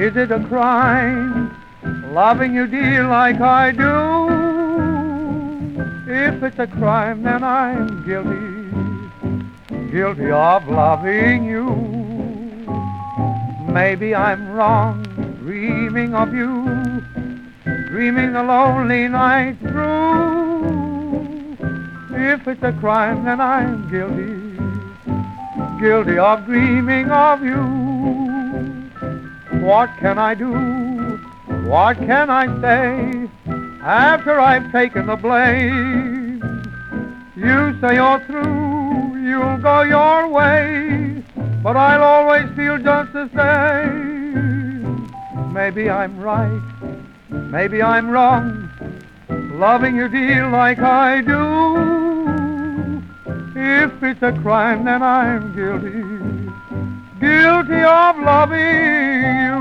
Is it a crime, loving you, dear, like I do? If it's a crime, then I'm guilty of loving you. Maybe I'm wrong, dreaming of you, dreaming the lonely night through. If it's a crime, then I'm guilty of dreaming of you. What can I do? What can I say after I've taken the blame? You say you're through, you'll go your way, but I'll always feel just the same. Maybe I'm right, maybe I'm wrong, loving you, dear, like I do. If it's a crime, then I'm guilty of loving you.